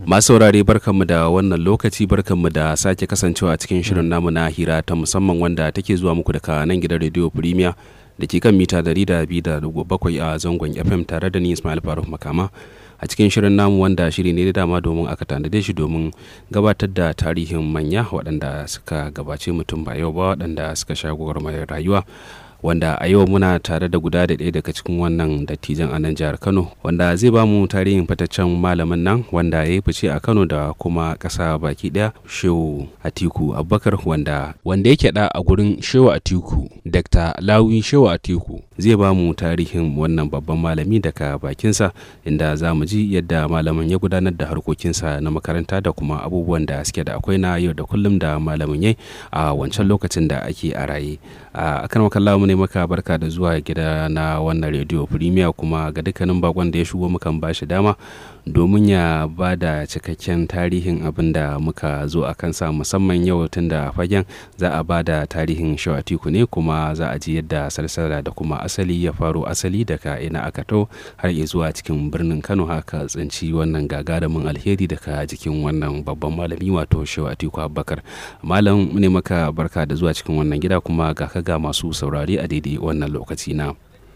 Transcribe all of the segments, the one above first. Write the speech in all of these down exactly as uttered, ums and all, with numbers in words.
Masu saurare barkanmu da wannan lokaci, barkanmu da sake kasancewa a cikin shirin namu na hira ta musamman wanda take zuwa muku daga nan gidan Radio Premier da ke kan mita ɗari da biyu da bakwai a zangon F M tare da ni Ismail Faruk Makama. A cikin shirin namu wanda shiri ne da dama domin aka tanade shi domin gabatar da tarihin manya waɗanda suka gabace mutum ba yau ba, waɗanda suka sha gwagwarmayar rayuwa, wanda a yau muna tare da guda da ɗaya daga cikin wannan dattijan a nan jihar Kano, wanda zai ba mu tarihin fitaccen malamin nan wanda ya yi fice a Kano da kuma ƙasa baki ɗaya, Shehu Atiku Abubakar, wanda wanda yake da a gurin Shehu Atiku, Dakta Lawi Shehu Atiku zai ba mu tarihin wannan babban malami daga bakinsa, inda za mu ji yadda malamin ya gudanar da harkokinsa na makaranta da kuma abubuwan da suke da akwai na yau da kullum da malamin yayi a wancan lokacin da ake a raye. A kan makalla mu ne maka barka da zuwa gida na wannan Radio Premier, kuma ga dukkanin bakon da ya shigo mukan ba shi dama domin ya ba da cikakken tarihin abin da muka zo a kansa, musamman yau tun da fagen za a ba da tarihin Shehu Atiku ne, kuma za a ji yadda salsala da kuma asali ya faro asali daga ina aka to har zuwa cikin birnin Kano, haka tsinci wannan gagarumin alheri daga jikin wannan babban malami wato Shehu Atiku Abubakar. Malam ne maka barka da zuwa cikin wannan gida, kuma ga ka ga masu saurari a daidai wannan lokaci na.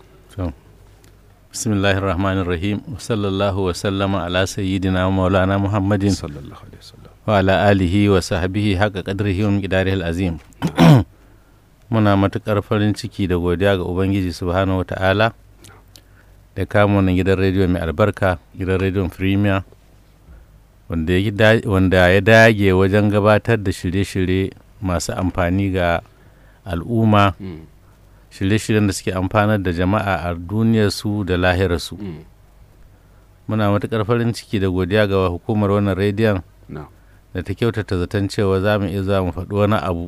Bismillahirrahmanirrahim, sallallahu wa sallama ala sayyidina wa maulana Muhammadin sallallahu alaihi wasallam wa ala alihi wa sahbihi haqqa qadrihi wa miqdarihi al-azim. Muna matukar farin ciki da godiya ga Ubangiji subhanahu wa ta'ala da kamo na gidan rediyo mai albarka, gidan rediyon Premier, wanda ya dage wajen gabatar da shirye-shirye masu amfani ga al'umma, shirye-shiryen da suke amfanar da jama'a a duniyarsu da lahirarsu. Muna matuƙar farin ciki da godiya ga hukumar wannan rediyon da ta kyautata zaton cewa za mu iya za mu faɗi wani abu.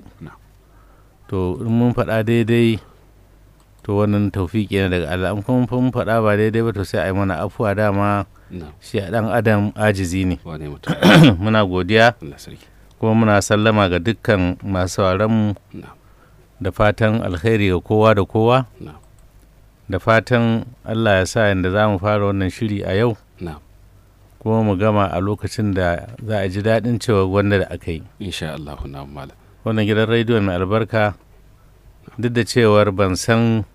To in mun faɗa daidai to wannan taufiki ne daga Allah, in kuma mun faɗa ba daidai ba to sai a yi mana afuwa, dama shi a ɗan adam ajizi ne. Muna godiya kuma muna sallama ga dukkan masu sauraronmu da fatan alkhairi ga kowa da kowa, da fatan Allah ya sa yadda za mu fara wannan shiri a yau kuma mu gama a lokacin da za a ji daɗin cewa wanda da aka yi. Insha Allah. Na malam. Wannan gidan rediyo mai albarka, duk da cewar ban san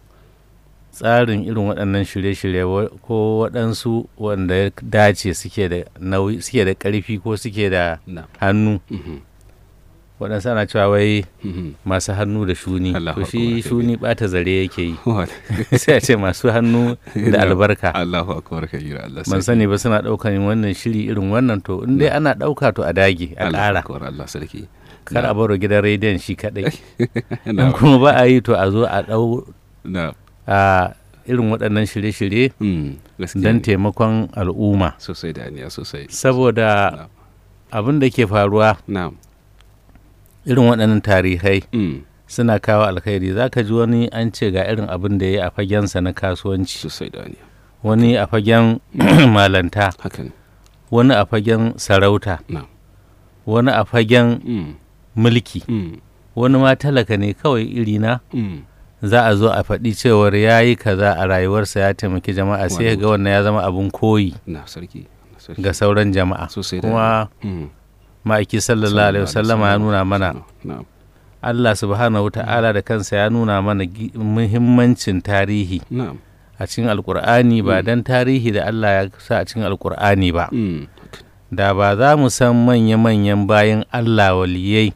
tsarin irin waɗannan shirye-shirye ko waɗansu wanda ya dace suke da nauyi, suke da ƙarfi ko suke da hannu. Waɗansu ana cewa wai masu hannu da shuni, to shi shuni ɓata zare yake yi, sai a ce masu hannu da albarka. Allahu akbar kabira. Allah ban sani ba suna ɗaukan wannan shiri irin wannan, to in dai ana ɗauka to a dage a ƙara, Allah sarki, kar a baro gidan rediyon shi kaɗai. In kuma ba a yi to a zo a ɗau a irin waɗannan shirye-shirye don taimakon al'umma sosai da aniya sosai, saboda abin da ke faruwa irin waɗannan tarihai suna kawo alkhairi. Za ka ji wani an ce ga irin abin da ya yi a fagensa na kasuwanci, wani a fagen malanta, wani a fagen sarauta, wani a fagen mulki, wani ma talaka ne kawai irina. Za a zo a faɗi cewar ya yi kaza a rayuwarsa ya taimaki jama'a, sai ga wannan ya zama abin koyi ga sauran jama'a. Kuma ma'aiki sallallahu alaihi wasallama ya nuna mana, Allah subhanahu wa ta'ala da kansa ya nuna mana muhimmancin tarihi a cikin alkur'ani. Ba dan tarihi da Allah ya sa a cikin alkur'ani ba, da ba za mu san manya-manyan bayan Allah, waliyai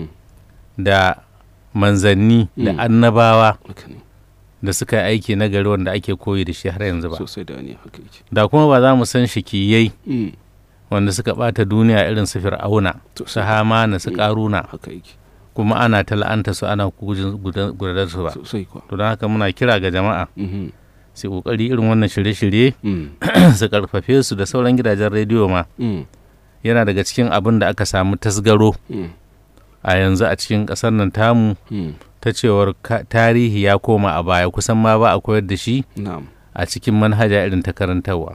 da manzanni da annabawa da suka yi aiki na gari wanda ake koyi da shi har yanzu ba. Da kuma ba za mu san shikiyai wanda suka bata duniya irin su Fir'auna, su Hamana, su Karuna, kuma ana tala'anta su, ana gudadar su ba. To don haka muna kira ga jama'a su kokari irin wannan shirye-shirye su karfafe su, da sauran gidajen rediyo ma yana daga cikin abin da aka samu tasgaro a yanzu a cikin ƙasar nan tamu, ta cewar tarihi ya koma a baya, kusan ma ba a koyar da shi a cikin manhaja irin ta karantarwa.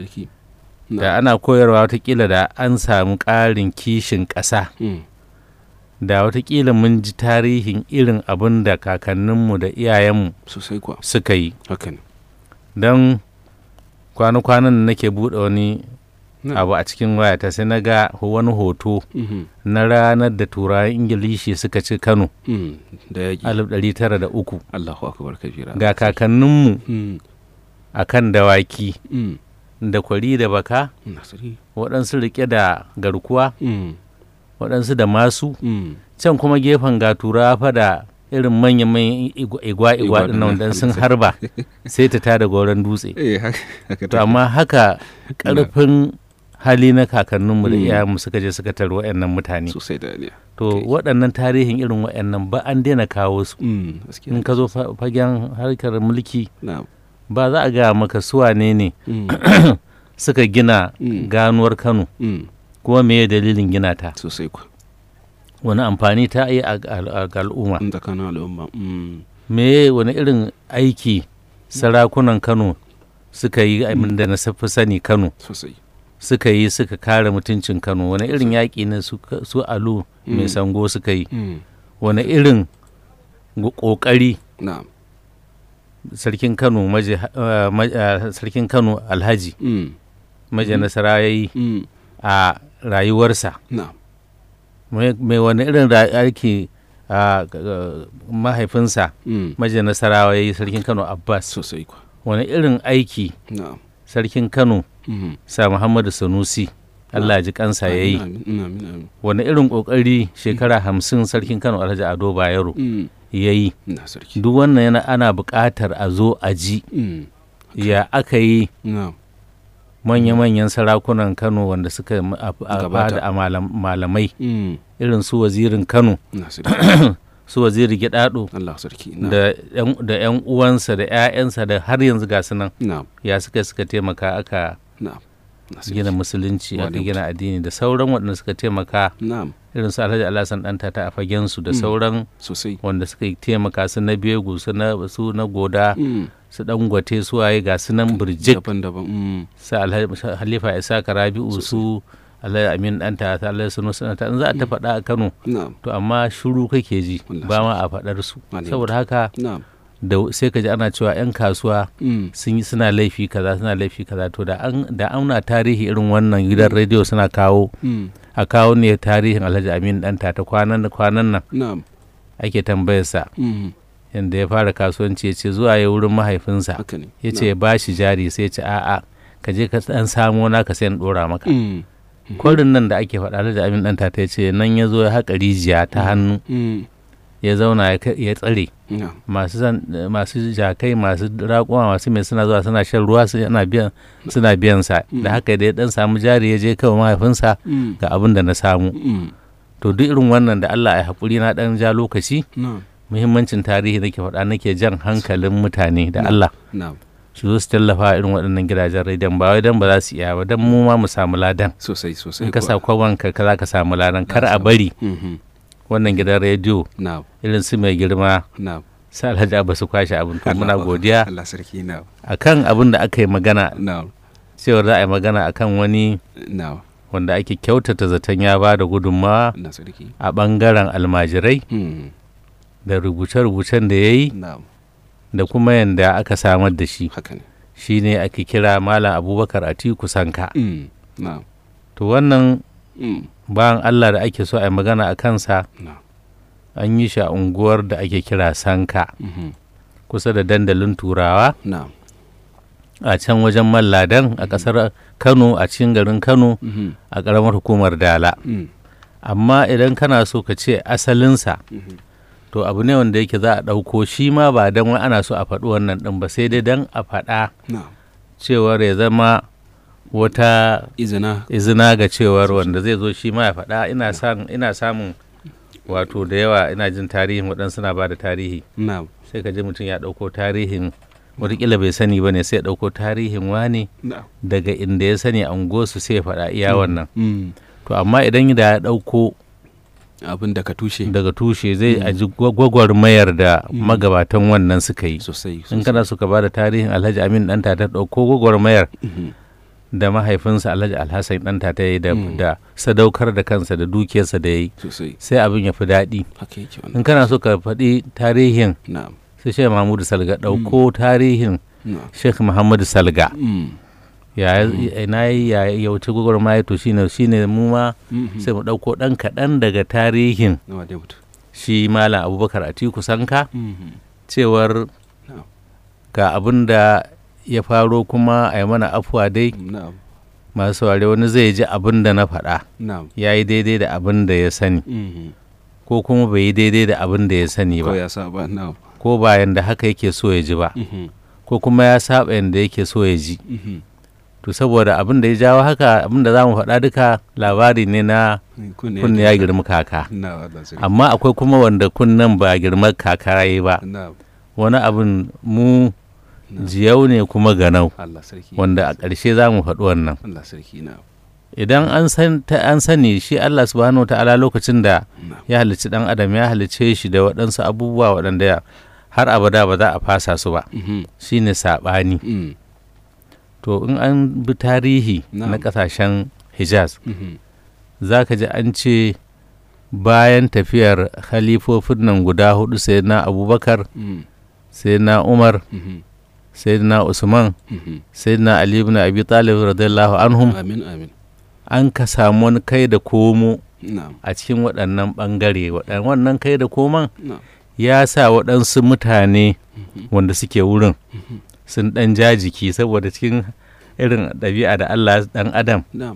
Da ana koyarwa watakila da an samu ƙarin kishin ƙasa, da watakila mun ji tarihin irin abin da kakanninmu da iyayenmu suka yi. Don kwana-kwanan nake buɗe wani abu a cikin wayata sai na ga wani hoto na ranar da turawan ingilishi suka ci Kano alif ɗari tara da uku. Allahu akbar kabira. Ga kakanninmu a kan dawaki da kwari da baka, waɗansu riƙe da garkuwa, waɗansu da masu, can kuma gefen ga turawa fa da irin manya-manyan igwa-igwa ɗin nan dan sun harba sai ta tada goron dutse. To amma haka ƙarfin hali na kakanninmu da iyayenmu suka je suka taro waɗannan mutane. To waɗannan tarihin irin waɗannan ba an daina kawo su. In ka zo fagen harkar mulki ba za a ga maka su wane ne suka gina ganuwar Kano kuma me dalilin gina ta. Wani amfani ta yi a al'umma, me wani irin aiki sarakunan Kano suka yi da na fi sani Kano suka yi suka kare mutuncin Kano, wani irin yaƙi ne su Alu mai Sango suka yi, wani irin ƙoƙari sarkin Kano sarkin Kano Alhaji Maje Nasara ya yi a rayuwarsa, mai wani irin aiki a mahaifinsa Maje Nasarawa ya yi sarkin Kano Abbas, wani irin aiki sarkin Kano sa Muhammadu Sanusi Allah ji kansa ya yi, wani irin ƙoƙari shekara hamsin sarkin Kano Alhaji Ado Bayero ya yi. Duk wannan yana ana buƙatar a zo a ji ya aka yi manya-manyan sarakunan Kano wanda suka bada a malamai irin su wazirin Kano su waziri Gidado da yan uwansa da 'ya'yansa da har yanzu ga su nan ya suka suka taimaka aka gina musulunci aka gina addini da sauran waɗanda suka taimaka irin su Alhaji Alhassan Ɗantata a fagen su da sauran wanda suka taimaka su na Begu su na Goda su Dangote su waye ga su nan birjik su Halifa Isaka Rabi'u su Alhaji Amin Ɗantata Alhaji Sanusi Ɗantata in za a ta faɗa a Kano to amma shiru kake ji ba ma a faɗar su, saboda haka da sai ka ji ana cewa 'yan kasuwa sun yi suna laifi kaza suna laifi kaza to da an da auna tarihi irin wannan gidan rediyo suna kawo a kawo ne tarihin Alhaji Amin Ɗantata kwanan kwanan nan ake tambayarsa yadda ya fara kasuwanci ya ce zuwa ya wurin mahaifinsa ya ce ya ba shi jari sai ya ce a'a ka je ka dan samo naka sai in dora maka. Kwarin nan da ake faɗa Alhaji Amin Ɗantata ya ce nan ya zo ya haƙa rijiya ta hannu ya zauna ya tsare masu jakai masu raƙuma masu mai suna zuwa suna shan ruwa suna biyan sa da haka da ya dan samu jari ya je kawai mahaifinsa ga abin da na samu. To duk irin wannan da Allah ya haƙuri na dan ja lokaci muhimmancin tarihi nake faɗa nake jan hankalin mutane da Allah su zo su tallafa irin waɗannan gidajen rediyon ba wai dan ba za su iya ba dan mu ma mu samu ladan sosai sosai in ka sa kwabanka ka za ka samu ladan kar a bari wannan gidan rediyo irin su mai girma sai Alhaji Abba su kwashe abin to muna godiya akan abin da aka yi magana cewar za a yi magana akan wani wanda ake kyautata zaton ya ba da gudunmawa a ɓangaren almajirai da rubuce-rubucen da ya yi da kuma yadda aka samar da shi shi ne ake kira Malam Abubakar Atiku Sanka. To wannan bayan Allah da ake so a yi magana a kansa an yi shi a unguwar da ake kira Sanka kusa da dandalin Turawa a can wajen Malladan a ƙasar Kano a cikin garin Kano a ƙaramar hukumar Dala. Amma idan kana so ka ce asalinsa to abu ne wanda yake za a ɗauko shi ma ba don wai ana so a faɗi wannan ɗin ba sai dai don a faɗa cewar ya zama wata izina ga cewar wanda zai zo shi ma ya faɗa ina samun wato da yawa ina jin tarihin waɗansu na ba da tarihi sai ka ji mutum ya ɗauko tarihin wataƙila bai sani ba ne sai ya ɗauko tarihin wane daga inda ya sani a unguwarsu sai ya faɗa iya wannan to amma idan da ya ɗauko abin daga tushe daga tushe zai aji gwagwarmayar da magabatan wannan suka yi in kana suka ba da tarihin Alhaji Amin Ɗantata ɗauko gwagwarmayar da mahaifinsa Alhaji Alhassan Ɗantata ya yi da sadaukar da kansa da dukiyarsa da ya yi sai abin ya fi daɗi. In kana so ka faɗi tarihin sai Sheikh Mahmudu Salga ɗauko tarihin Sheikh Muhammadu Salga ya na yi ya yauci gwagwarmaya to shine shine mu ma sai mu ɗauko ɗan kaɗan daga tarihin shi Malam Abubakar Atiku Sanka cewar ga abin da ya faro kuma a yi mana afuwa dai masu saurare wani zai ji abin da na faɗa ya yi daidai da abin da ya sani ko kuma bai yi daidai da abin da ya sani ba ko ba yanda haka yake so ya ji ba ko kuma ya saba yanda yake so ya ji to saboda abin da ya jawo haka abin da za mu faɗa duka labari ne na kunne ya girma kaka amma akwai kuma wanda kunnen ba girma kaka ya ba wani abin mu jiyau ne kuma ganau wanda a ƙarshe za mu faɗi wannan idan an sani shi Allah subhanahu ta'ala lokacin da ya halicci ɗan adam ya halicce shi da waɗansu abubuwa waɗanda har abada ba za a fasa su ba shine saɓani to in an bi tarihi na ƙasashen Hijaz za ka ji an ce bayan tafiyar khalifofin nan guda hudu sai na Abubakar sai na Umar sai na Usman sai na Ali ibn Abi Talib radiyallahu anhum an ka samu wani kai da komo a cikin waɗannan ɓangare wannan kai da koman ya sa waɗansu mutane wanda suke wurin sun ɗan jajiki saboda cikin irin ɗabi'a da Allah ɗan adam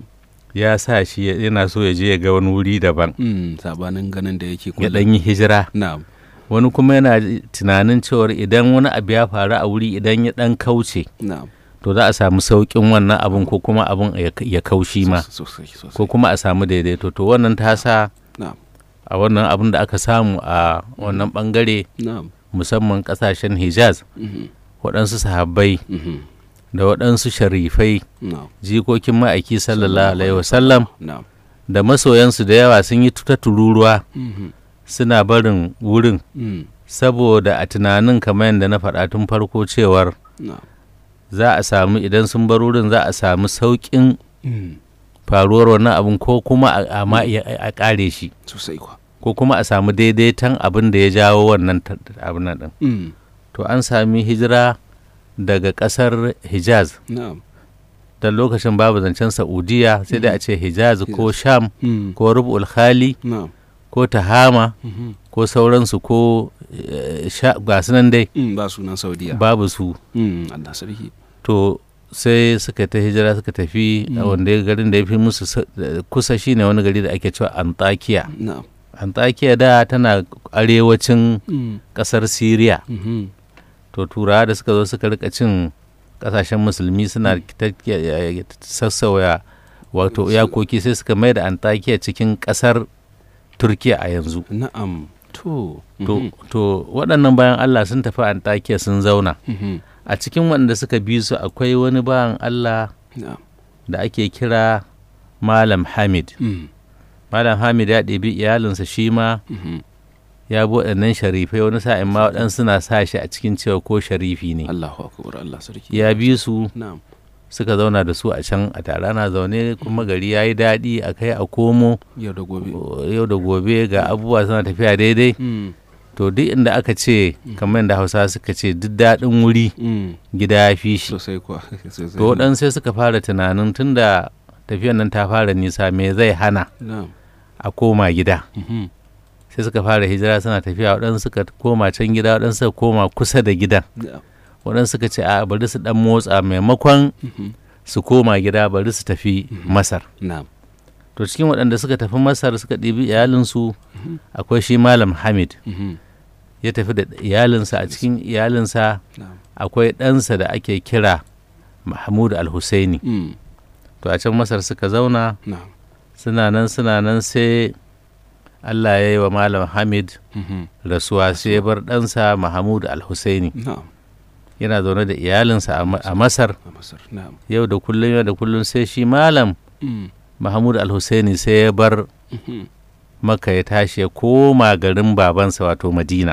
ya sa shi yana so ya je ya ga wani wuri daban sabanin ganin da yake ya ɗan yi hijira wani kuma yana tunanin cewar idan wani abu ya faru a wuri idan ya ɗan kauce to za a samu sauƙin wannan abin ko kuma abin ya kaushi ma ko kuma a samu daidaito to wannan ta sa a wannan abin da aka samu a wannan ɓangare musamman ƙasashen Hijaz waɗansu sahabbai da waɗansu sharifai jikokin ma'aiki sallallahu alaihi wasallam da masoyansu da yawa sun yi ta tururuwa suna barin wurin saboda a tunanin kamar yadda na faɗa tun farko cewar za a samu idan sun bar wurin za a samu sauƙin faruwar wannan abin ko kuma a ƙare shi ko kuma a samu daidaiton abin da ya jawo wannan abin nan to an sami hijira daga ƙasar Hijaz da lokacin babu zancen Saudiya sai dai a ce Hijaz ko Sham ko Rub'ul Khali ko Tahama ko sauransu ko ga su nan dai ba sunan Saudiya babu su Allah sarki to sai suka ta hijira suka tafi wanda garin da ya fi musu kusa shine wani gari da ake cewa Antakiya Antakiya da tana arewacin ƙasar Siriya to turawa da suka zo suka rika cin kasashen musulmi suna sassauya wato iyakoki sai suka mai da Antakiya cikin kasar Turkiya a yanzu na'am to to waɗannan bayan Allah sun tafi Antakiya sun zauna a cikin waɗanda suka bi su akwai wani bayan Allah da ake kira Malam Hamid Malam Hamid ya ɗebi iyalinsa shi ma ya bi waɗannan sharifai wani sa'in ma waɗansu suna sa shi a cikin cewa ko sharifi ne Allahu akbar Allah sarki ya bi su suka zauna da su a can a tare na zaune kuma gari ya yi daɗi a kai a komo yau da gobe yau da gobe ga abubuwa suna tafiya daidai to duk inda aka ce kamar yadda Hausa suka ce duk daɗin wuri gida ya fi shi sosai kuwa to waɗansu sai suka fara tunanin tunda tafiyan nan ta fara nisa me zai hana a koma gida sai suka fara hijira suna tafiya waɗansu suka koma can gida waɗansu suka koma kusa da gidan waɗansu suka ce a bari su ɗan motsa maimakon su koma gida bari su tafi Masar to cikin waɗanda suka tafi Masar suka ɗibi iyalinsu akwai shi Malam Hamid ya tafi da iyalinsa a cikin iyalinsa akwai ɗansa da ake kira Mahmud Al-Husaini to a can Masar suka zauna suna nan suna nan sai Allah ya yi wa Malam Hamid rasuwa sai ya bar ɗansa Mahmud Al-Husaini yana zaune da iyalinsa a Masar yau da kullum yau da kullum sai shi Malam Mahmud Al-Husaini sai ya bar Makka ya tashi ya koma garin babansa wato Madina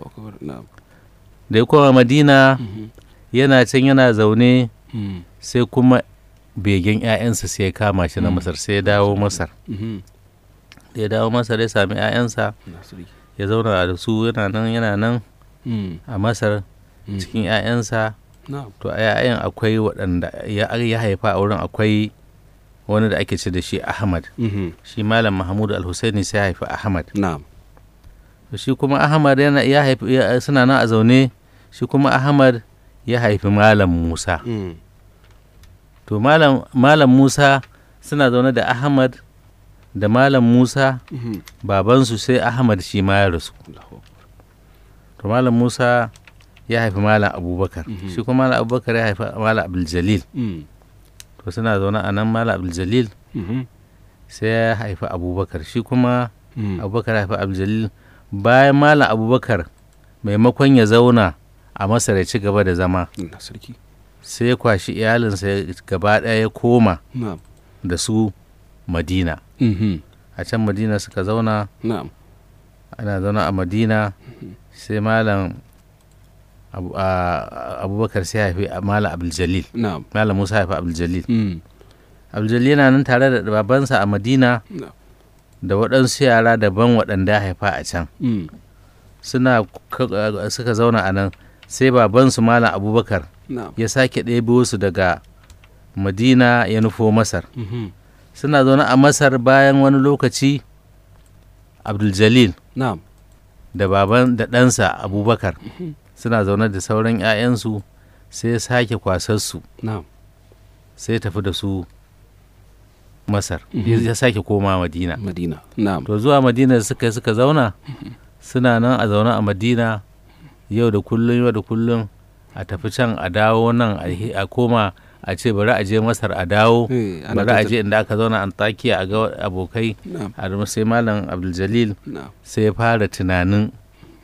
da ya koma Madina yana can yana zaune sai kuma begen 'ya'yansa sai ya kama shi na Masar sai ya dawo Masar da ya dawo Masar ya sami 'ya'yansa ya zauna da su yana nan yana nan a Masar cikin 'ya'yansa to a yayan akwai waɗanda ya haifa a wurin akwai wani da ake ce da shi Ahmad, shi malam Mahmud al-Husaini sai ya haifi Ahmad. Shi kuma Ahmad yana ya haifi suna nan a zaune, shi kuma Ahmad ya haifi malam Musa. To malam malam Musa suna zaune da Ahmad da malam Musa, babansu sai Ahmad shi ma ya rasu. To malam Musa ya haifi malam Abubakar, shi kuma malam Abubakar ya haifi malam Abdul Jalil. To suna zaune a nan malam Abdul Jalil sai ya haifi Abubakar, shi kuma Abubakar ya haifi Abdul Jalil. Bayan malam Abubakar maimakon ya zauna a Masar ya ci gaba da zama, sai ya kwashi iyalinsa gaba ɗaya ya koma da su Madina. A can Madina suka zauna, ana zauna a Madina, sai malam Abubakar sai haifi malam Abdul Jalil, malam Musa haifi Abdul Jalil. Abdul Jalil yana nan tare da babansa a Madina da waɗansu yara daban waɗanda haifa a can. Suna suka zauna a nan, sai babansu malam Abubakar ya sake ɗebo su daga Madina ya nufo Masar. Suna zaune a Masar, bayan wani lokaci Abdul Jalil da baban da ɗansa Abubakar suna zaune da sauran 'ya'yansu, sai ya sake kwasarsu sai tafi da su Masar, ya sake koma Madina. To zuwa Madina suka suka zauna, suna nan a zaune a Madina yau da kullum yau da kullum, a tafi can a dawo nan a koma a ce bari a je Masar a dawo, bari a je inda aka zauna Antakiya a ga abokai. A sai malam Abdul Jalil sai ya fara tunanin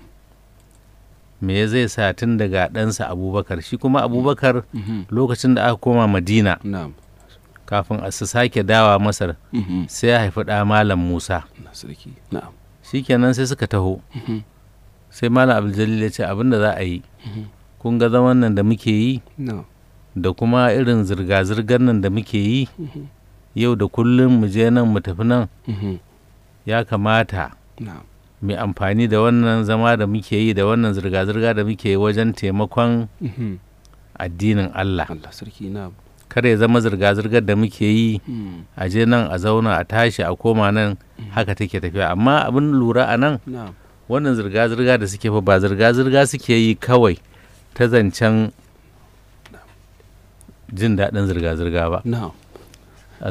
me zai sa tun daga ɗansa Abubakar, shi kuma Abubakar lokacin da aka koma Madina kafin a su sake dawa Masar, sai ya haifi ɗa malam Musa. Shi kenan sai suka taho, sai malam Abdul Jalil ya ce abin da za a yi, kun ga zaman nan da muke yi da kuma irin zirga-zirgar nan da muke yi yau da kullum, mu je nan mu tafi nan, ya kamata mai amfani da wannan zama da muke yi da wannan zirga-zirga da muke yi wajen taimakon addinin Allah. Kada ya zama zirga-zirgar da muke yi a je nan a zauna a tashi a koma nan, haka take tafiya. Amma abin lura a nan, wannan zirga-zirga da suke fa ba zirga-zirga suke yi kawai ta zancen jin daɗin zirga-zirga ba. A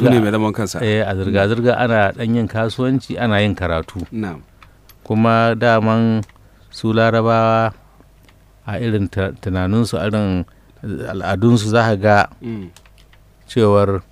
zirga-zirga ana ɗan yin kasuwanci, ana yin karatu. Kuma daman su Larabawa a irin tunaninsu, irin al'adunsu, za ka ga cewar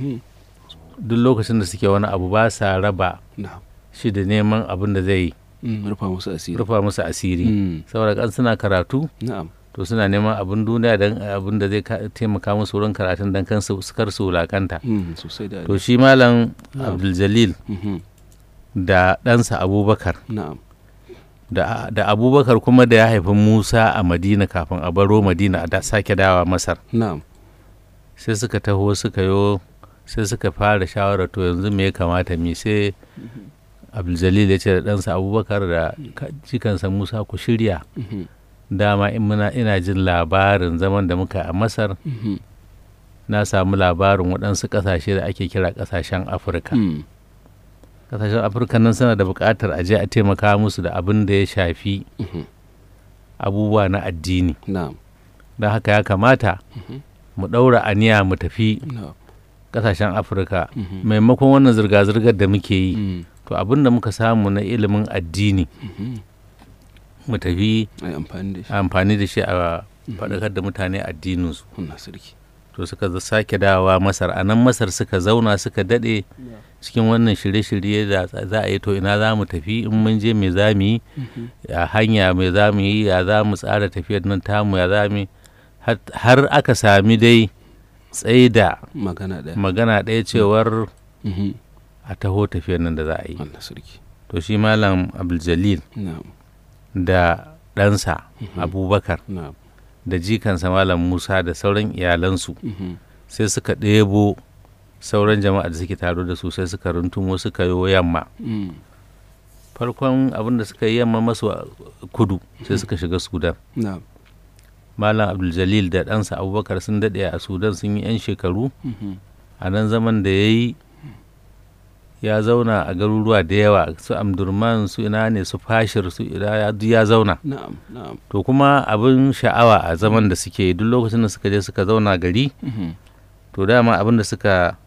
duk lokacin da suke wani abu ba sa raba shi da neman abin da zai rufa musu asiri. Saboda kan suna karatu, to suna neman abin duniya don abin da zai taimaka musu wurin karatun don kan su kar su wulakanta. To shi malam Abdul Jalil da ɗansa Abubakar, da Abubakar kuma da ya haifi Musa a Madina kafin a baro Madina a sake dawa Masar, sai suka taho suka yo sai suka fara shawarar to yanzu me ya kamata mi. Sai Abdul Jalil ya ce da ɗansa Abubakar da jikansa Musa, ku shirya, dama in muna ina jin labarin zaman da muka a Masar, na samu labarin waɗansu ƙasashe da ake kira ƙasashen Afirka. Ƙasashen Afirka nan suna da buƙatar a je a taimaka musu da abin da ya shafi abubuwa na addini. Don haka ya kamata mu ɗaura aniya mu tafi ƙasashen Afirka, maimakon wannan zirga-zirgar da muke yi, to abin da muka samu na ilimin addini mu tafi amfani da shi a faɗakar da mutane addininsu. To suka sake dawowa Masar, a nan Masar suka zauna suka daɗe cikin wannan shirye-shirye da za a yi. To ina za mu tafi, in mun je me za mu yi, a hanya me za mu yi, ya za mu tsara tafiyar nan tamu, ya za mu har aka sami dai tsaida magana ɗaya cewar a taho tafiyar nan da za a yi. To shi malam Abdul Jalil da ɗansa Abubakar da jikansa malam Musa da sauran iyalansu sai suka ɗebo sauran jama'a da suke taro da su, sai suka runtumo suka yi yamma. Farkon abin da suka yi yamma masu kudu, sai suka shiga Sudan. malam abdul da ɗansa abubakar sun daɗe a sudan sun yi 'yan shekaru a nan zaman da ya yi ya zauna a garuruwa da yawa su amdurman su ina ne su fashir su ina ya zauna to kuma abin sha'awa a zaman da suke duk lokacin da suka je suka zauna gari to dama abin da suka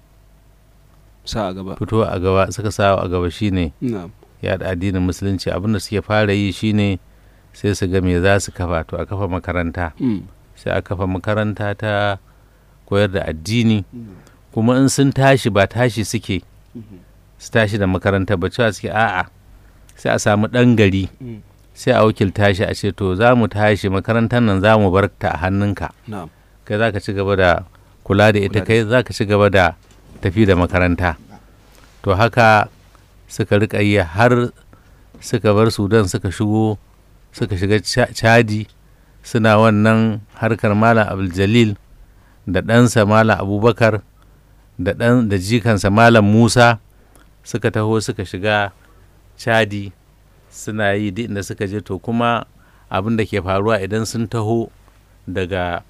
sa a gaba fito a gaba suka sa a gaba shine yaɗa addinin musulunci. Abin da suke fara yi shine sai su ga me za su kafa, to a kafa makaranta sai a kafa makaranta ta koyar da addini kuma in sun tashi ba tashi suke su tashi da makaranta ba cewa suke a'a sai a samu ɗan gari sai a wakilta shi a ce to za mu tashi makarantar nan za mu bar ta a hannunka kai za ka ci gaba da kula da ita, kai za ka ci gaba da tafi da makaranta. To haka suka riƙa yi har suka bar sudan suka shigo suka shiga chadi suna wannan harkar malam abdul da ɗansa malam abubakar da ɗan da jikansa malam musa suka taho suka shiga chadi suna yi duk inda suka je. To kuma abin da ke faruwa idan sun taho daga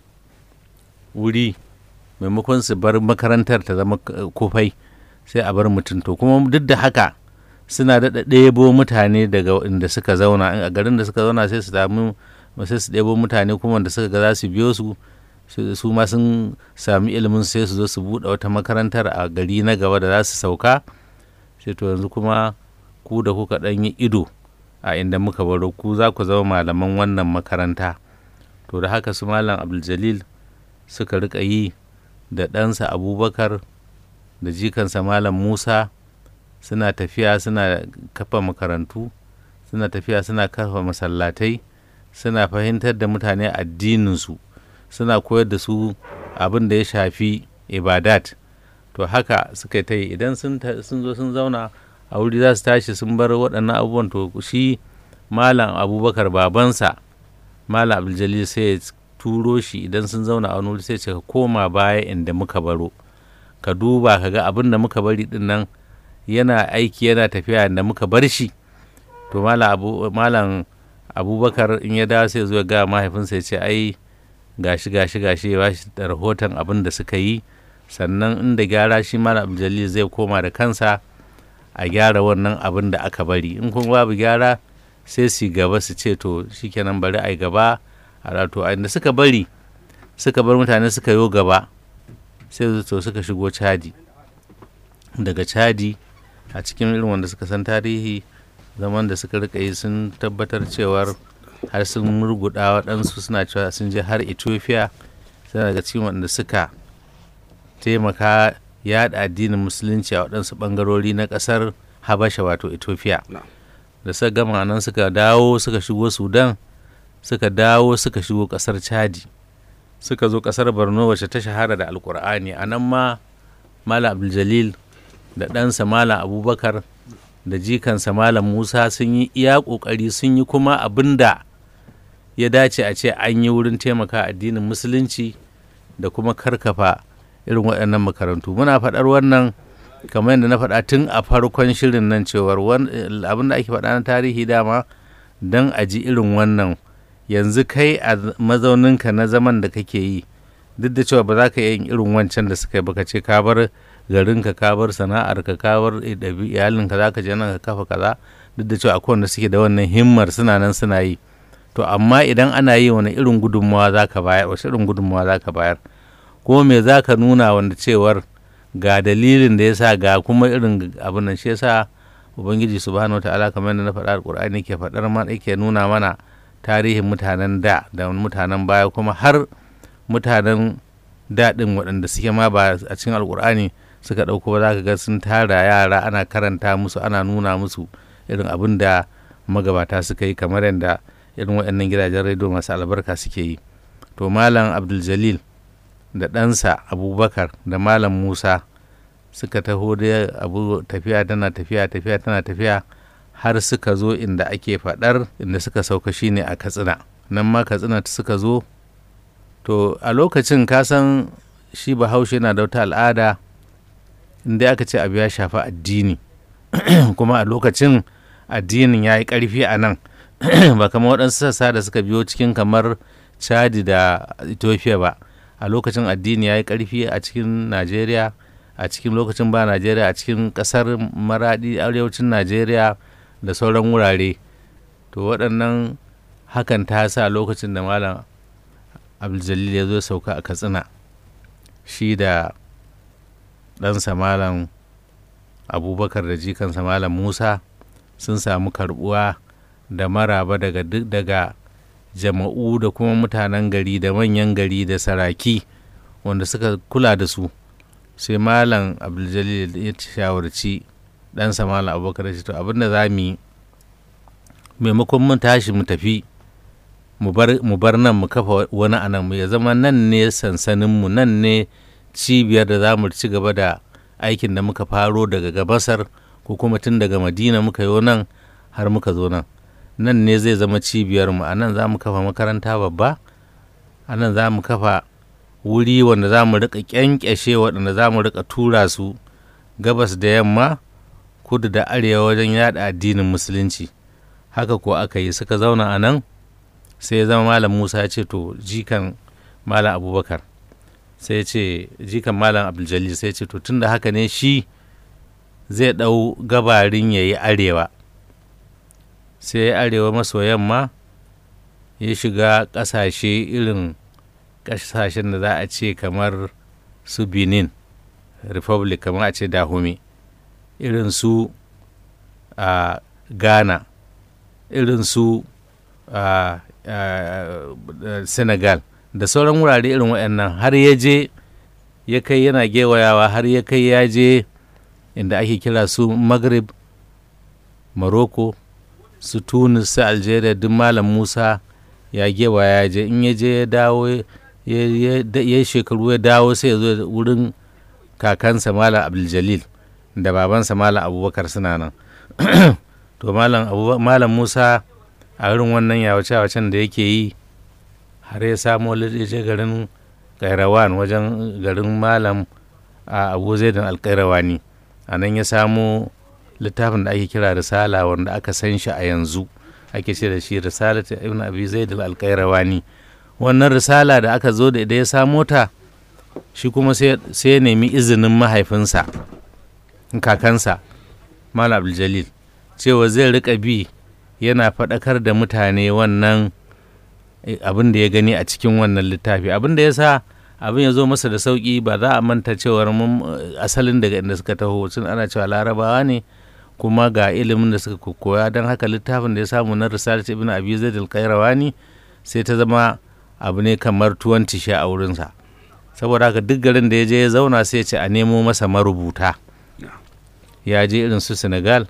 wuri maimakon su bar makarantar ta zama kufai sai a bar mutum, to kuma duk da haka suna daɗa ɗebo mutane daga inda suka zauna a garin da suka zauna sai su samu sai su ɗebo mutane kuma wanda suka ga za su biyo su su ma sun sami ilimin sai su zo su buɗe wata makarantar a gari na gaba da za su sauka. Sai to yanzu kuma ku da kuka ɗan yi ido a inda muka baro ku za ku zama malaman wannan makaranta. To da haka su malam abdul suka riƙa yi da ɗansa abubakar da jikansa malam musa suna tafiya suna kafa makarantu, suna tafiya suna kafa masallatai, suna fahimtar da mutane addininsu, suna koyar da su abin da ya shafi ibadat. To haka suka ta yi idan sun zo sun zauna a wuri za su tashi sun bar waɗannan abubuwan, to shi malam abubakar babansa malam abdul sai ya turo shi idan sun zauna a wani wuri sai ce ka koma baya inda muka baro ka duba ka ga abin da muka bari din nan yana aiki yana tafiya da muka bar shi. To malam abu, malam abubakar in ya dawo sai zuwa ga mahaifinsa ya ce ai gashi gashi gashi ya bashi da rahoton abin da suka yi, sannan inda gyara shi malam abdul zai koma da kansa a gyara wannan abin da aka bari. In kuma babu gyara sai su gaba su ce to shikenan bari ai gaba a rato a inda suka bari suka bar mutane suka yo gaba sai to suka shigo chadi. Daga chadi a cikin irin wanda suka san tarihi zaman da suka rika yi sun tabbatar cewar har sun murguda waɗansu suna cewa sun je har ethiopia, suna daga cikin wanda suka taimaka yaɗa addinin musulunci a waɗansu ɓangarori na ƙasar habasha wato ethiopia. Da suka gama nan suka dawo suka shigo sudan, suka dawo suka shigo ƙasar chadi, suka zo ƙasar borno wacce ta shahara da alƙur'ani. A nan ma malam abdul da ɗansa malam abubakar da jikansa malam musa sun yi iya ƙoƙari, sun yi kuma abin da ya dace a ce an yi wurin taimaka addinin musulunci da kuma karkafa irin waɗannan makarantu. Muna faɗar wannan kamar yadda na faɗa tun a farkon shirin nan cewar abin da ake faɗa na tarihi dama don a ji irin wannan. Yanzu kai a mazauninka na zaman da kake yi duk da cewa ba za ka yin irin wancan da suka yi ba, ka ce ka bar garinka ka bar sana'arka ka bar iyalinka za ka je nan ka kafa kaza, duk da cewa akwai wanda suke da wannan himmar suna nan suna yi. To amma idan ana yi wani irin gudunmawa za ka bayar, wasu irin gudunmawa za ka bayar, ko me za ka nuna wanda cewar ga dalilin da ya sa ga kuma irin abin nan. Shi yasa ubangiji subhanahu wataala kamar yadda na faɗa alƙur'ani ke faɗar mana yake nuna mana tarihin mutanen da da mutanen baya, kuma har mutanen daɗin waɗanda suke ma ba a cikin alƙur'ani suka ɗauko ba za ka ga sun tara yara ana karanta musu ana nuna musu irin abin da magabata suka yi, kamar yadda irin waɗannan gidajen rediyo masu albarka suke yi. To malam abdul da ɗansa abubakar da malam musa suka taho da abu tafiya tana tafiya tafiya tana tafiya har suka zo inda ake faɗar inda suka sauka shine a katsina. Nan ma katsina suka zo. To a lokacin kasan shi bahaushe yana da wata al'ada inda aka ce abu ya shafi addini kuma a lokacin addinin ya yi ƙarfi a nan ba kamar waɗansu sassa da suka biyo cikin kamar Chadi da Ethiopia ba. A lokacin addini ya yi ƙarfi a cikin Najeriya, a cikin lokacin ba Najeriya, a cikin ƙasar Maradi, arewacin Najeriya da sauran wurare. To waɗannan hakan ta sa lokacin da Malam Abdul ya zo sauka a Katsina, shi da ɗansa Malam Abubakar da jikansa Malam Musa sun samu karɓuwa da maraba daga duk daga jama'u da kuma mutanen gari da manyan gari da saraki wanda suka kula da su. Sai Malam Abdul ya shawarci ɗansa Malam Abubakar ya ce to abinda za mu yi, maimakon mun tashi mu tafi mu bar nan mu kafa wani anan, mu ya zama nan ne sansaninmu, nan ne cibiyar da za mu ci gaba da aikin da muka faro daga Gabasar ko kuma tun daga Madina muka yi nan har muka zo nan. Nan ne zai zama cibiyarmu, a nan za mu kafa makaranta babba, a nan za mu kafa wuri wanda za mu riƙa ƙyanƙyashe waɗanda za mu riƙa tura su gabas da yamma, kudu da arewa wajen yaɗa addinin musulunci. Haka ko aka yi, suka zauna a nan. Sai ya zama Malam Musa ya ce to jikan Malam Abubakar, sai ya ce jikan Malam Abdul sai ya ce to tunda haka ne shi zai ɗau gabarin ya yi arewa. Sai ya arewa maso yamma, ya shiga ƙasashe irin ƙasashen da za a ce kamar su Benin Republic, kamar a ce Dahomey, irin su a Ghana, irin su a Senegal da sauran wurare irin waɗannan, har ya je ya kai yana gewayawa har ya kai ya je inda ake kira su Maghrib, Morocco, su Tunis, su Algeria. Duk Malam Musa ya gewaya ya je. In ya je ya dawo ya shekaru ya dawo, sai ya zo wurin kakansa Malam Abdul da babansa Malam Abubakar suna nan. To Malam Musa a irin wannan yawace-yawacen da yake yi har ya samo je garin Kairawan, wajen garin Malam Abu Zaidan Alkairawani. A nan ya samo littafin da ake kira Risala, wanda aka san shi a yanzu ake ce da shi Risala ta Ibn Abi Zaid al-Alkairawani. Wannan risala da aka zo da ya samo ta, shi kuma sai ya nemi izinin mahaifinsa, kakansa Malam Abdul, cewa zai rika bi yana faɗakar da mutane wannan abin da ya gani a cikin wannan littafi. Abin da ya sa abin ya zo masa da sauƙi, ba za a manta cewar mun asalin daga inda suka taho sun ana cewa Larabawa ne, kuma ga ilimin da suka koya. Don haka littafin da ya samu na Risalat Ibn Abi Zaid al-Qayrawani sai ta zama abu ne kamar tuwon tishe a wurinsa. Saboda haka duk garin da ya je ya zauna sai ya ce a nemo masa marubuta. Ya je irin su Senegal,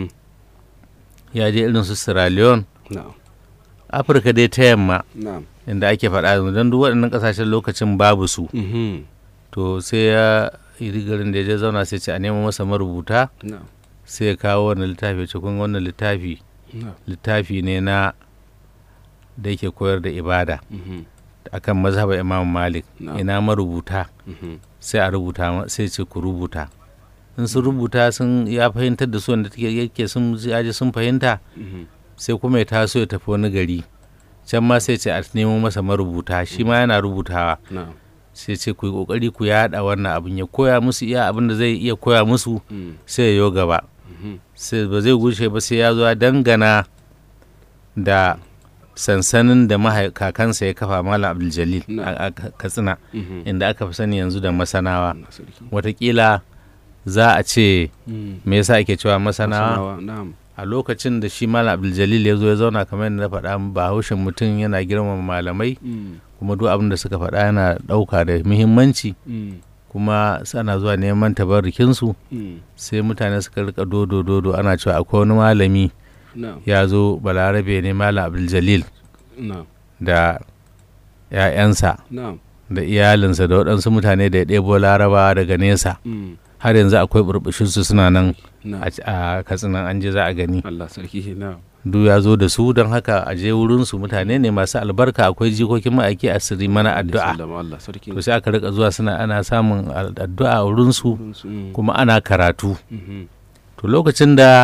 ya je irin su Sierra Leone, Afirka dai ta yamma, inda ake faɗa don duk waɗannan ƙasashen lokacin babu su. To sai ya yi garin da ya je zauna sai ce a nemo masa marubuta. Sai ya kawo wannan littafi, cikin wannan littafi littafi ne na da yake koyar da ibada akan mazhabar Imam Malik. Ina marubuta, sai a rubuta, sai ce ku rubuta. In sun rubuta sun ya fahimtar da su wanda yake sun yaji sun fahimta, sai kuma ya taso ya tafi wani gari can ma sai ce a nemo masa marubuta, shi ma yana rubutawa. Sai ce ku yi kokari ku yada wannan abin, ya koya musu iya abin da zai iya koya musu, sai ya yo gaba. Sai ba zai gushe ba sai ya zo dangana da sansanin da kakansa ya kafa Malam Abdul a Katsina, inda aka fi sani yanzu da Masanawa. Watakila za a ce me yasa ake cewa Masanawa. A lokacin da shi Malam Abdul ya zo ya zauna, kamar yadda na faɗa, bahaushen mutum yana girmama malamai, kuma duk abin da suka faɗa yana ɗauka da muhimmanci, kuma sana zuwa neman tabarrukinsu. Sai mutane suka rika dodo dodo ana cewa akwai wani malami ya zo balarabe ne, Malam Abdul da ‘ya'yansa da iyalinsa da waɗansu mutane da ya ɗebo Larabawa daga nesa. Har yanzu akwai burbushinsu suna nan a Katsina, an je za a gani. Duk ya zo da su, don haka a je wurinsu. Mutane ne masu albarka, akwai jikokin ma'aiki a sirri mana addu'a. To sai aka rika zuwa suna ana samun addu'a a wurinsu, kuma ana karatu. To lokacin da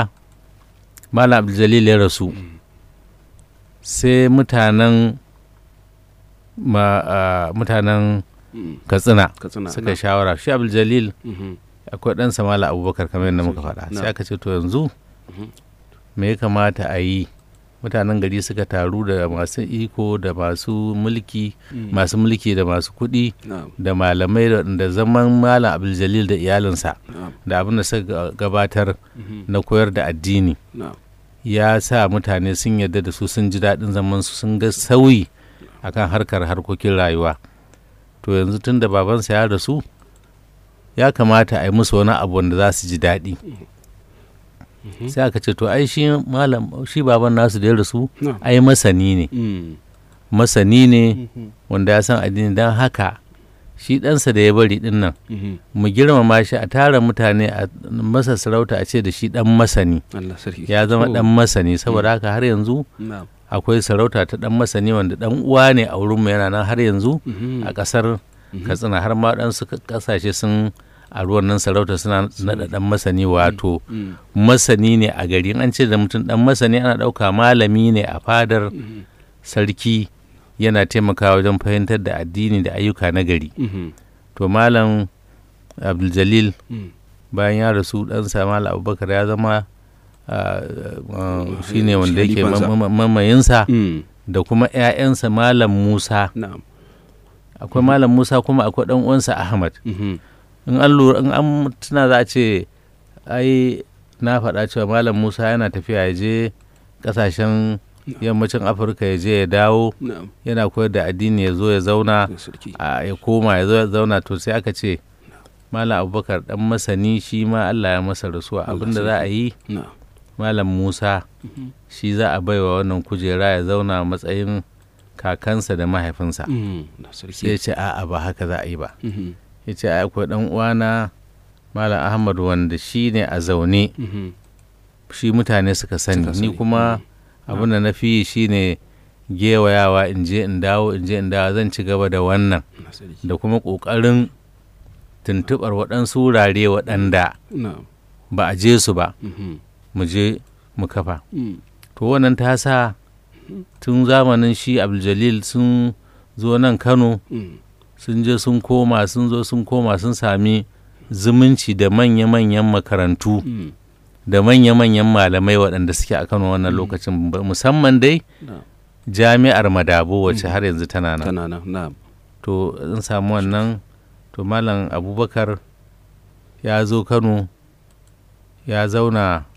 Malam Abdul ya rasu, sai mutanen ma uh, mutanen katsina suka shawara shi abdul jalil akwai ɗansa mala abubakar kamar yadda muka faɗa sai aka ce to yanzu me ya kamata a yi mutanen gari suka taru da masu iko da masu mulki masu mulki da masu kuɗi da malamai da zaman malam abdul jalil da iyalinsa da abin da suka gabatar na koyar da addini ya sa mutane sun yarda da su sun ji daɗin zaman su sun ga sauyi akan harkar harkokin rayuwa. To yanzu tun da babansa ya rasu ya kamata a yi musu wani abu wanda za su ji daɗi. Sai aka ce to ai shi malam shi baban nasu da ya rasu ai masani ne masani ne wanda ya san addini, don haka shi ɗansa da ya bari ɗin nan mu girmama shi a tara mutane a masa sarauta a ce da shi ɗan masani, ya zama ɗan masani. Saboda haka har yanzu akwai sarauta ta ɗan masani wanda ɗan uwa ne a wurinmu, yana nan har yanzu a ƙasar Katsina, har ma ɗansu ƙasashe sun a ruwan nan sarauta suna naɗa ɗan masani, wato masani ne a gari. An ce da mutum ɗan masani ana ɗauka malami ne a fadar sarki, yana taimakawa wajen fahimtar da addini da ayyuka na gari. To malam abdul jalil bayan ya rasu ɗansa malam abubakar ya zama shi ne wanda yake mamayinsa da kuma 'ya'yansa malam musa. Akwai malam musa kuma akwai ɗan uwansa ahmad. in an lura in an tuna za a ce ai na faɗa cewa malam musa yana tafiya ya je ƙasashen yammacin afirka ya je ya dawo yana koyar da addini, ya zo ya zauna ya koma ya zo ya zauna. To sai aka ce malam abubakar ɗan masani shi ma allah ya masa rasuwa, abinda za a yi malam musa shi za a baiwa wannan kujera ya zauna matsayin kakansa da mahaifinsa. Sai ya ce a'a ba haka za a yi ba. Ya ce akwai ɗan uwana malam ahmad wanda shi ne a zaune, shi mutane suka sani, ni kuma abin da na fi shi ne gewayawa in je in dawo in je in dawo. Zan ci gaba da wannan da kuma ƙoƙarin tuntuɓar waɗansu wurare waɗanda ba a je su ba, mu je mu kafa. To wannan ta sa tun zamanin shi abdul jalil sun zo nan Kano, sun je sun koma sun zo sun koma sun sami zumunci da manya-manyan makarantu da manya-manyan malamai waɗanda suke a Kano wannan lokacin, musamman dai jami'ar Madabo wacce har yanzu tana nan. To in samu wannan, to malam abubakar ya zo Kano ya zauna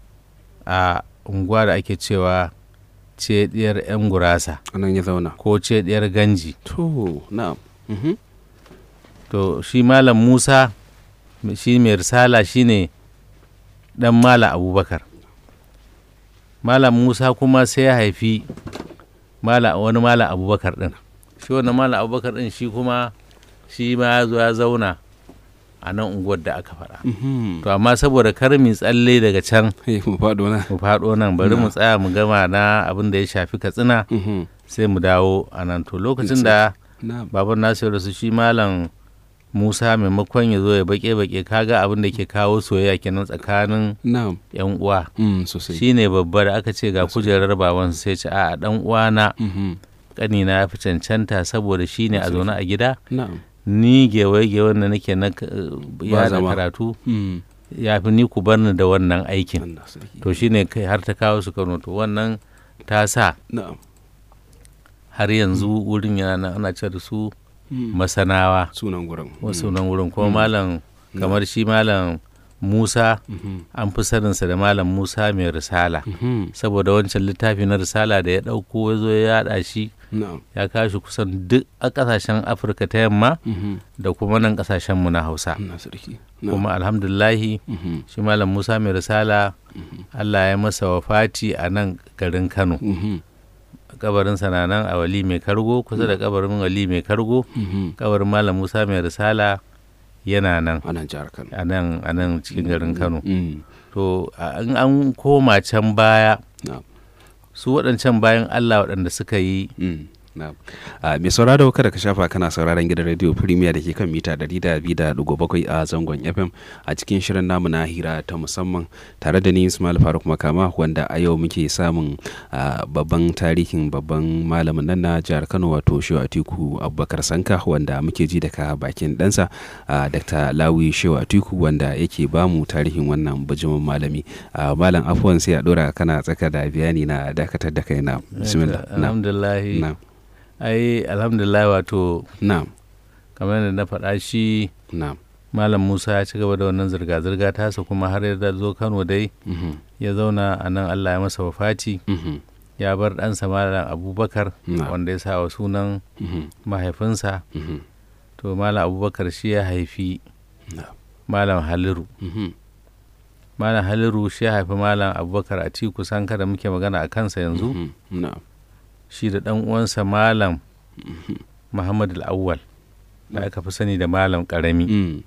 a unguwa da ake cewa cediyar 'yan gurasa, anan ya zauna, ko cediyar ganji. To na'am. Mm-hmm. To shi malam musa shi mai risala shi ne ɗan malam abubakar. Malam musa kuma sai ya haifi wani malam abubakar ɗin. Shi wani malam abubakar ɗin shi kuma shi ma ya zo ya zauna a nan unguwar da aka faɗa. Mm-hmm. To amma saboda kar mu tsalle daga can mu faɗo nan bari mu tsaya mu gama na abin da ya shafi Katsina. Mm-hmm. Sai mu dawo a nan. To lokacin da baban nasu da su shi malam musa maimakon ya zo ya bake-bake, kaga abin da ke kawo soyayya kenan tsakanin yan uwa. Shi ne babba da aka ce ga kujerar baban sai ce a dan uwana kanina ya fi cancanta saboda shi ne a zaune a gida, ni gewaye-gewen da nake na yada karatu ya fi ni ku bar ni da wannan aikin. To shi ne har ta kawo su Kano. To wannan ta sa har yanzu wurin yana ana ce da su masanawa sunan wurin, sunan wurin kuma malam kamar shi malam musa an fi saninsa da malam musa mai risala, saboda wancan littafi na risala da ya ɗauko ya zo ya yada shi, ya kashi kusan duk a ƙasashen afirka ta yamma da kuma nan ƙasashen mu na hausa. Kuma alhamdulillahi shi malam musa mai risala allah ya masa wafati a nan garin Kano. Kabarin na nan a wali mai kargo, kusa da kabarin wali mai kargo. Kabarin malam musa mai risala yana nan a nan a nan cikin garin Kano. To in an koma can baya, su waɗancan bayan allah waɗanda suka yi mai sauraro kada ka shafa kana sauraron gidan radio Premier da ke kan mita ɗari da biyu da ɗigo bakwai a zangon F M a cikin shirin namu na hira ta musamman tare da ni Ismail Faruk Makama, wanda a yau muke samun babban tarihin babban malamin nan na jihar Kano, wato Shehu Atiku Abubakar Sanka, wanda muke ji daga bakin ɗansa Dr. Lawi Shehu Atiku, wanda yake bamu tarihin wannan bijimin malami. Malam afuwan sai a dora kana tsaka da bayani na dakatar da kai na bismillah. Alhamdulillah. ai alhamdulillah wato na'am kamar da na faɗa shi na'am Malam Musa ya ci gaba da wannan zirga-zirga tasa kuma har ya zo Kano dai ya zauna a nan, Allah ya masa wafati. Ya bar ɗansa Malam Abubakar wanda ya sa wa sunan mahaifinsa. To Malam Abubakar shi ya haifi Malam Haliru. Malam Haliru shi ya haifi Malam Abubakar Atiku Sanka da muke magana a kansa yanzu. Shi da ɗan uwansa Malam Muhammad al-Awwal da aka fi sani da Malam Karami.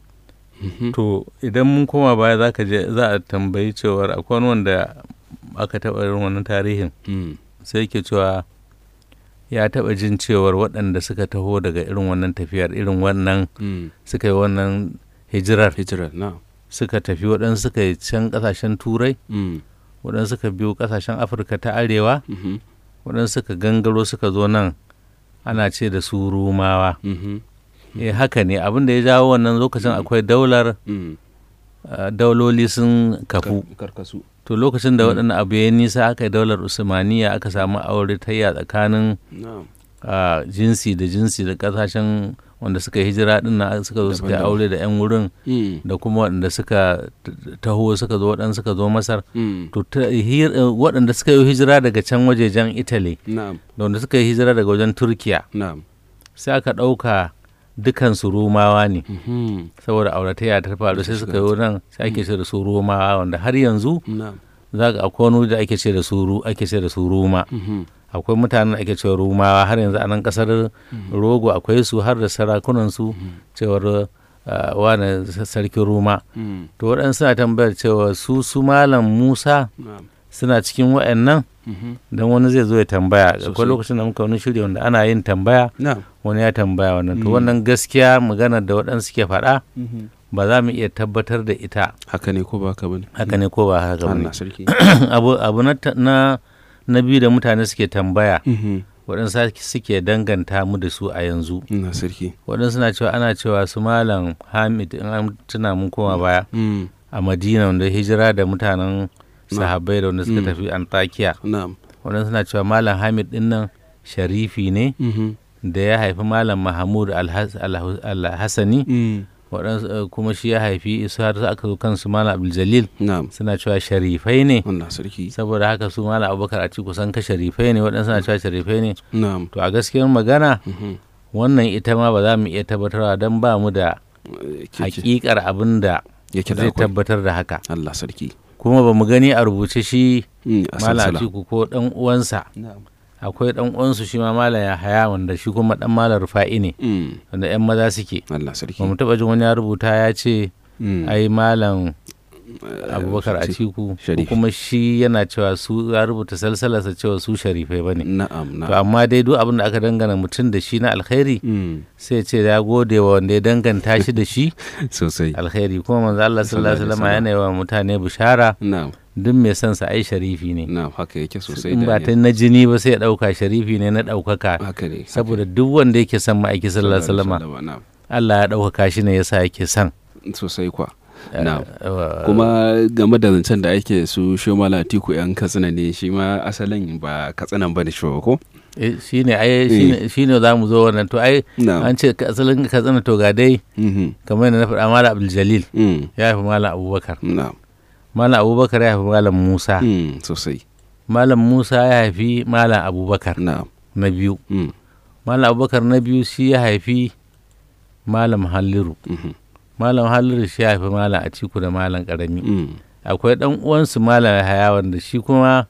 To idan mun koma baya za ka je za a tambayi cewar akwai wani wanda aka taɓa irin wannan tarihin sai ke cewa ya taɓa jin cewar waɗanda suka taho daga irin wannan tafiyar irin wannan suka yi wannan hijirar suka tafi, waɗansu suka yi can ƙasashen Turai, waɗansu suka biyo ƙasashen Afirka ta Arewa, waɗansu suka gangaro suka zo nan ana ce da su Rumawa. eh haka ne, abin da ya jawo wannan lokacin akwai daular dauloli sun kafu. To lokacin da waɗannan abu ya nisa aka yi daular Usmaniya, aka samu aure tayya tsakanin jinsi da jinsi da ƙasashen wanda suka hijira din na suka zo suka aure da 'yan wurin da kuma waɗanda suka taho suka zo waɗanda suka zo Masar. To waɗanda suka yi hijira daga can wajejen Italy da wanda suka yi hijira daga wajen Turkiya sai aka ɗauka dukansu Romawa ne, saboda auratayya ta faru sai suka yi nan sai ake ce da su Romawa, wanda har yanzu za ga akwai wani da ake ce da su ake ce da su Roma. Akwai mutanen da ake cewa Rumawa har yanzu a nan kasar Rogo akwai su har da sarakunan su cewar wani sarkin Roma. To waɗansu suna tambayar cewa su su Malam Musa suna cikin waɗannan, don wani zai zo ya tambaya. Akwai lokacin da muka wani shirya wanda ana yin tambaya, wani ya tambaya wannan. To wannan gaskiya maganar da waɗansu ke faɗa ba za mu iya tabbatar da ita. Haka ne ko ba haka bane? Haka ne ko ba haka bane? Abu abu na na biyu da mutane suke tambaya, waɗansu suke danganta mu da su a yanzu. Waɗansu na cewa ana cewa su Malam Hamid, in an tuna mun koma baya, a Madina wanda hijira da mutanen sahabbai da wanda suka tafi Antakiya. Waɗansu na cewa Malam Hamid ɗin nan sharifi ne da ya haifi Malam Mahmud al-Hassani. Waɗansu kuma shi ya haifi su har aka zo kansu Malam Abdul Jalil suna cewa sharifai ne, saboda haka su Malam Abubakar Atiku Sanka sharifai ne, waɗansu suna cewa sharifai ne. To a gaskiyar magana wannan ita ma ba za mu iya tabbatarwa don ba mu da hakikar abin da zai tabbatar da haka. Allah sarki. Kuma ba mu gani a rubuce shi Malam Atiku ko ɗan uwansa. Akwai ɗan uwansu shi ma Malam Yahaya wanda shi kuma ɗan Malam Rufa'i ne, wanda 'yan maza suke. Ba mu taɓa jin wani ya rubuta ya ce ai Malam Abubakar Atiku kuma shi yana cewa su ya rubuta salsalarsa cewa su sharifai ba ne. To amma dai duk abin da aka dangana mutum da shi na alkhairi sai ce ya gode wa wanda ya danganta shi da shi sosai alkhairi. Kuma manzo Allah sallallahu alaihi wasallam yana yi wa mutane bishara, duk mai son sa ai sharifi ne. Na haka yake sosai. In ba ta na jini ba sai ya dauka sharifi ne na daukaka. Saboda duk wanda yake son ma'aiki sallallahu alaihi wasallam Allah ya daukaka shi ne yasa yake son. Sosai kwa. Na kuma game da zancen da ake su Shehu Malam Atiku yan Katsina ne, shi ma asalin ba Katsinan bane shi ko? Eh shine ai shine za mu zo wannan. To ai an ce asalin Katsina to ga dai kamar yadda na faɗa Malam Abdul Jalil ya haifi Malam Abubakar. Na'am. Malam Abubakar ya haifi Malam Musa. Sosai. Malam Musa ya haifi Malam Abubakar na biyu. Malam Abubakar na biyu shi ya haifi Malam Haliru. Malam Haliru shi ya haifi Malam Atiku da Malam Karami. Akwai ɗan uwansu Malam Yahaya wanda shi kuma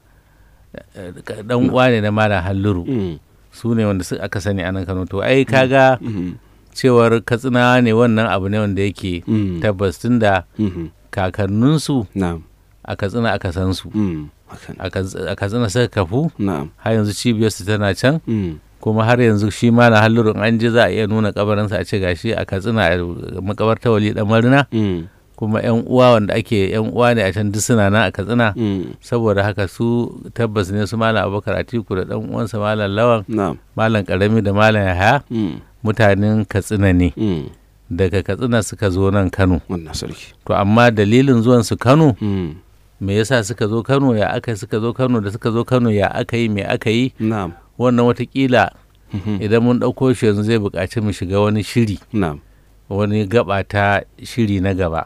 ɗan uwa ne na Malam Haliru. Su ne wanda aka sani a nan Kano. To ai kaga cewar Katsina ne wannan abu ne wanda yake tabbas tun da kakanninsu a Katsina aka san su, a Katsina suka kafu, har yanzu cibiyarsu tana can, kuma har yanzu shi malam Halliru an je za a iya nuna kabarinsa a ce gashi a Katsina a makabarta Wali Dan Marina kuma yan uwa wanda ake yan uwa ne a can duk suna nan a Katsina saboda haka su tabbas ne su malam Abubakar Atiku da dan uwansa malam Lawan malam Karami da malam Yahaya mutanen Katsina ne daga Katsina suka zo nan Kano to amma dalilin zuwan su Kano me yasa suka zo Kano ya aka suka zo Kano da suka zo Kano ya aka yi me aka yi wannan watakila idan mun ɗauko shi yanzu zai buƙaci mu shiga wani shiri wani gaba ta shiri na gaba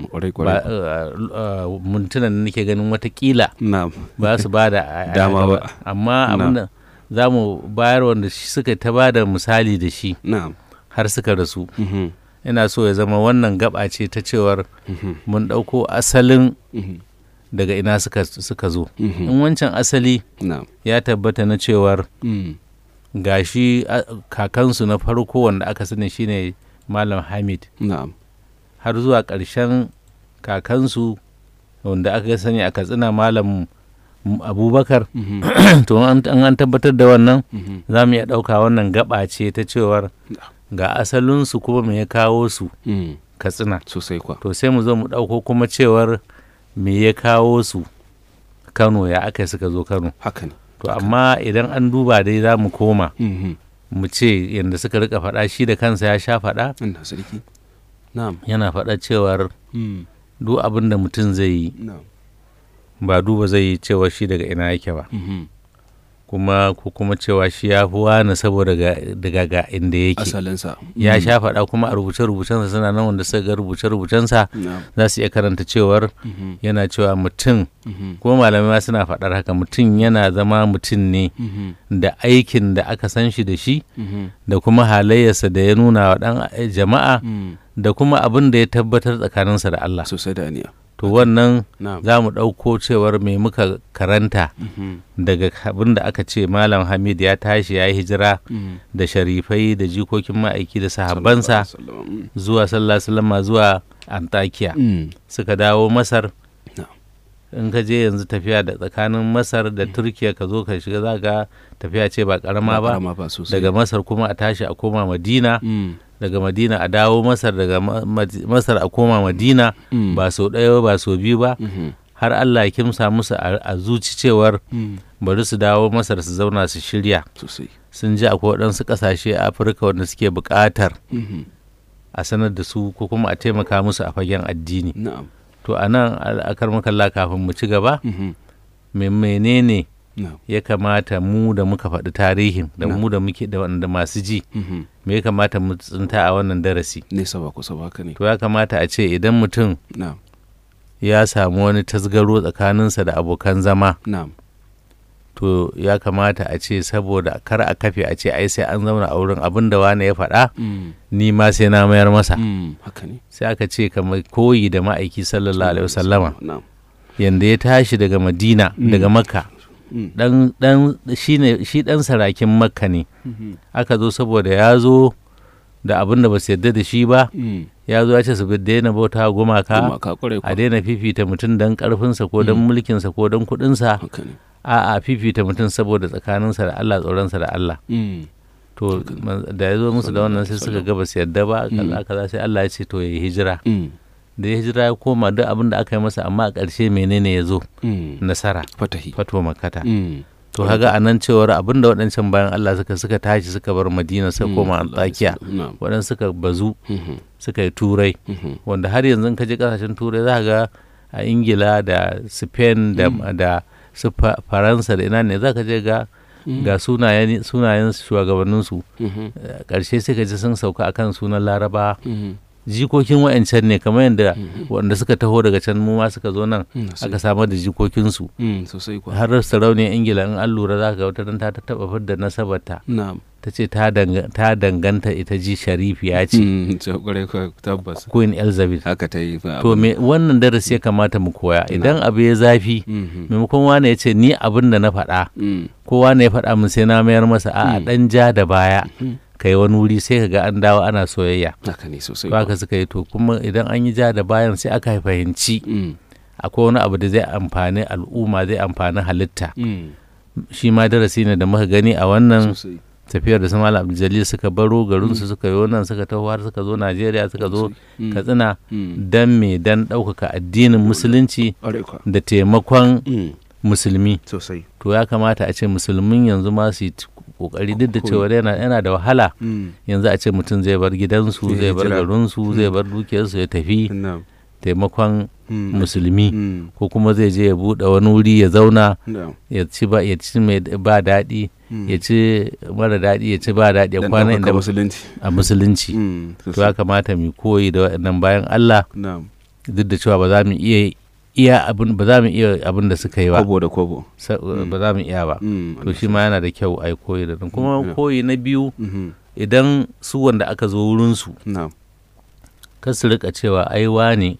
mintunan da nake ganin watakila ba su ba da dama ba amma abinda za mu bayar wanda suka ta ba da misali da shi har suka rasu ina so ya zama wannan gaba ce ta cewar mun ɗauko asalin daga ina suka, suka zo in wancan asali ya tabbata na cewar gashi kakansu na farko wanda aka sani shine Malam Hamid har zuwa ƙarshen kakansu wanda aka sani a Katsina Malam Abubakar to an tabbatar da wannan za mu iya ɗauka wannan gaba ce ta cewar ga asalinsu kuma me ya kawo su Katsina sosai kwa to sai mu zo mu ɗauko kuma cewar me ya kawo su Kano ya aka suka zo Kano haka ne to amma idan an duba dai za mu koma mu ce yadda suka rika faɗa shi da kansa ya sha faɗa yana faɗa cewar duk abin da mutum zai yi ba duba zai yi cewa shi daga ina yake ba kuma ko kuma cewa shi ya fi wani saboda daga ga inda yake asalinsa ya sha faɗa kuma a rubuce-rubucensa suna nan wanda suka ga rubuce-rubucensa za su iya karanta cewar yana cewa mutum kuma malamai ma suna faɗar haka mutum yana zama mutum ne da aikin da aka san shi da shi da kuma halayyarsa da ya nuna wa ɗan jama'a da kuma abin da ya tabbatar tsakaninsa da Allah sosai da aniya to wannan za mu ɗauko cewar mai muka karanta daga abin da aka ce Malam Hamid ya tashi ya yi hijira da sharifai da jikokin ma'aiki da sahabbansa zuwa sallallahu alaihi zuwa Antakiya suka dawo Masar in ka je yanzu tafiya da tsakanin Masar da Turkiya ka zo ka shiga za ga tafiya ce ba karama ba daga Masar kuma a tashi a koma Madina daga Madina a dawo Masar daga Masar a koma Madina ba sau ɗaya ba sau biyu ba har Allah ya kimsa musu a zuci cewar bari su dawo Masar su zauna su shirya sun ji akwai waɗansu ƙasashe a Afirka wanda suke buƙatar a sanar da su ko kuma a taimaka musu a fagen addini to a nan akar makalla kafin mu ci gaba menene ya kamata mu da muka faɗi tarihin da mu da muke da wanda masu ji me ya kamata mu tsinta a wannan darasi nesa ba kusa ba ne to ya kamata a ce idan mutum ya samu wani tasgaro tsakaninsa da abokan zama to ya kamata a ce saboda kar a kafe a ce ai sai an zauna a wurin abin da wani ya faɗa ni ma sai na mayar masa sai aka ce kamar koyi da ma'aiki sallallahu alaihi wasallama yanda ya tashi daga Madina daga Makka dan dan shine shi dan sarakin Makka ne aka zo saboda ya zo da abin da ba su yarda da shi ba ya zo ya ce su daina bauta gumaka a daina fifita mutum dan karfinsa ko dan mulkinsa ko dan kudinsa a'a fifita mutum saboda tsakaninsa da Allah tsoronsa da Allah to da ya zo musu da wannan sai suka ga ba su yarda ba kaza kaza sai Allah ya ce to ya yi hijira da ya hijira ya koma duk abin da aka yi masa amma a ƙarshe menene ya zo nasara fato makata to haga a nan cewar abin da waɗancan bayan Allah suka suka tashi suka bar Madina suka koma Antakiya waɗansu suka bazu suka yi turai wanda har yanzu ka je ƙasashen turai za ga a Ingila da Spain da su Faransa da ina ne za ka je ga ga sunayen shugabanninsu ƙarshe sai ka ji sun sauka akan sunan Laraba jikokin wa'ancan ne kamar yadda wanda suka taho daga can mu ma suka zo nan aka samar da jikokinsu har sarauniyar Ingila in an lura za ka ga wata ta taɓa fidda nasabarta ta ce ta danganta ita ji sharifiya ce Queen Elizabeth haka ta yi to me wannan darasi ya kamata mu koya idan abu ya zafi maimakon wane ya ce ni abin da na faɗa ko wane ya faɗa min sai na mayar masa a'a ɗan ja da baya kai wani wuri sai ka ga an dawo ana soyayya haka ne sosai ba ka suka yi to kuma idan an yi ja da bayan sai aka fahimci akwai wani abu da zai amfani al'umma zai amfani halitta shi ma darasi ne da muka gani a wannan tafiyar da su Malam Abdul suka baro garinsu suka yi nan suka taho har suka zo Najeriya suka zo Katsina dan me dan ɗaukaka addinin musulunci da taimakon musulmi. To ya kamata a ce musulmin yanzu ma su yi kokari duk da cewa yana da wahala yanzu a ce mutum zai bar gidansu zai bar garinsu zai bar dukiyarsu ya tafi taimakon musulmi ko kuma zai je ya buɗe wani wuri ya zauna ya ci ba ya ci mai ba daɗi ya ci mara daɗi ya ci ba daɗi ya kwana inda a musulunci. To ya kamata mu koyi da waɗannan bayan Allah duk da cewa ba za mu iya iya abin ba za mu iya abin da suka yi ba kobo da kobo ba za mu iya ba. To shi ma yana da kyau a yi koyi da kuma koyi na biyu idan su wanda aka zo wurinsu kan su rika cewa ai wane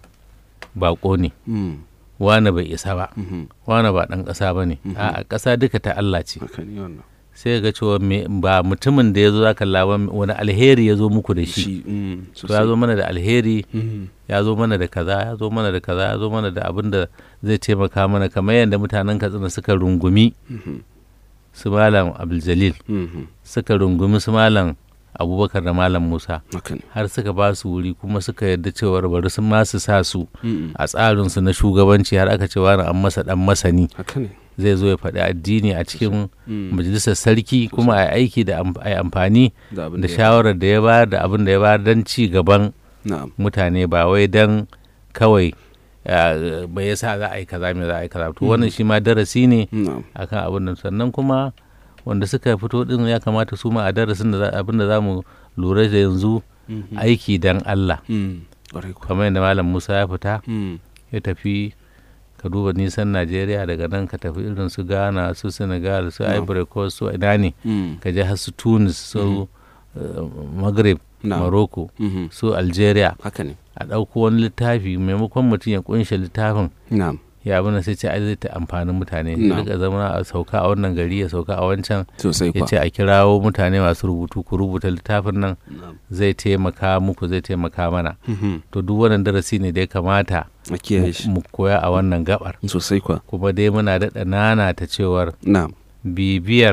bako ne wane bai isa ba wane ba ɗan ƙasa ba ne a ƙasa duka ta Allah ce. Sai ga cewa ba mutumin da ya zo za ka laban wani alheri ya zo muku da shi to ya zo mana da alheri ya zo mana da kaza ya zo mana da kaza ya zo mana da abin da zai taimaka mana kamar yadda mutanen Katsina suka rungumi su Malam Abdul suka rungumi su Malam Abubakar da Malam Musa har suka ba su wuri kuma suka yarda cewar bari sun ma su sa su a tsarinsu na shugabanci har aka cewa an masa dan masani zai zo ya faɗi addini a cikin majalisar sarki kuma a aiki da amfani da shawarar da ya bayar da abin da ya bayar don ci gaban mutane ba wai don kawai bai yasa za a yi kaza mai za a yi kaza. To wannan shi ma darasi ne akan abin nan. Sannan kuma wanda suka fito din ya kamata su ma a darasin da abin da za mu lura da yanzu aiki dan Allah kamar yadda Malam Musa ya fita ya tafi ka duba nisan Najeriya daga nan ka tafi irin su Ghana su Senegal su Ivory Coast su ina ne ka je har su Tunis su Maghreb Morocco su Algeria a ɗauko wani littafi maimakon mutum ya kunshe littafin ya abin sai ce ai zai ta amfanin mutane ya rika zama a sauka a wannan gari ya sauka a wancan ya ce a kirawo mutane masu rubutu ku rubuta littafin nan zai taimaka muku zai taimaka mana. To duk wannan darasi ne da ya kamata mu koya a wannan gabar sosai kwa kuma dai muna daɗa nana ta cewar bibiyar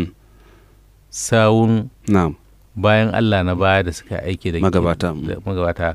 sawun bayan Allah na baya da suka aiki da magabata